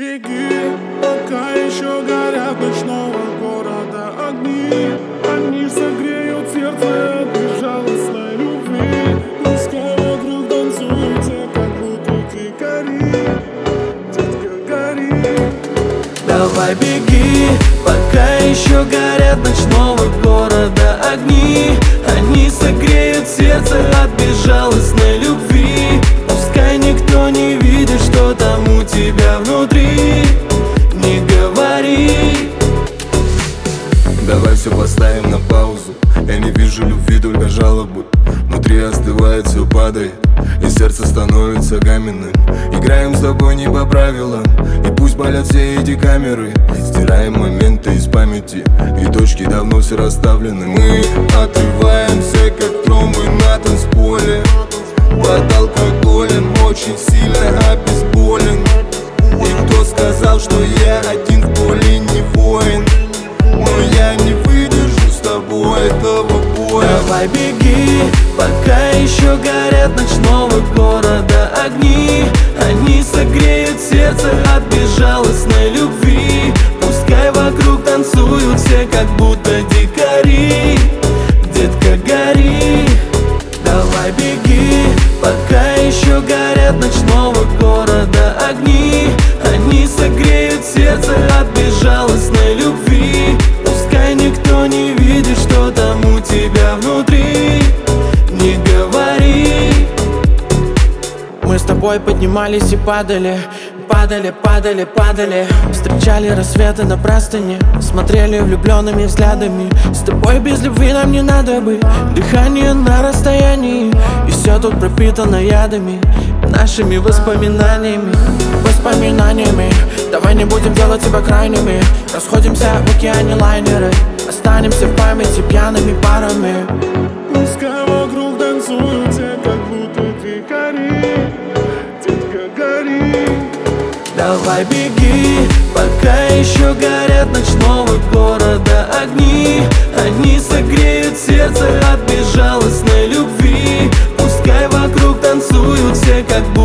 Беги, пока еще горят ночного города огни. Они согреют сердце от безжалостной любви. Пускай вокруг танцуются, как будто дикари. Детка, гори. Давай беги, пока еще горят ночного города огни. Они согреют сердце от безжалостной любви. Пускай никто не видит, что там у тебя внутри. Не говори. Давай все поставим на паузу. Я не вижу любви, только жалобы. Внутри остывает, все падает, и сердце становится каменным. Играем с тобой не по правилам, и пусть болят все эти камеры. Стираем моменты из памяти, и точки давно все расставлены. Мы отрываемся, как тромбы на танцполе. Под алкоголем очень сильно обезболен. И кто сказал, что я один в поле не воин? Но я не выдержу с тобой этого боя. Давай беги, пока еще горят ночного города огни. Они согреют сердце от безжалостной любви. Пускай вокруг танцуют все, как будто дикари. Детка, гори. Давай беги, пока еще горят ночного города огни. Они согреют сердце от безжалостной любви. Пускай никто не видит, что там у тебя внутри. Не говори. Мы с тобой поднимались и падали. Падали, падали, падали. Встречали рассветы на простыне. Смотрели влюбленными взглядами. С тобой без любви нам не надо быть. Дыхание на расстоянии. И все тут пропитано ядами. Нашими воспоминаниями. Воспоминаниями. Давай не будем делать себя крайними. Расходимся в океане лайнеры. Останемся в памяти пьяными парами. Пускай вокруг танцуют все, как будто дикари. Детка, гори. Давай беги, пока еще горят ночного города огни. Они согреют сердце от безжалостной любви. Пускай вокруг танцуют все, как будто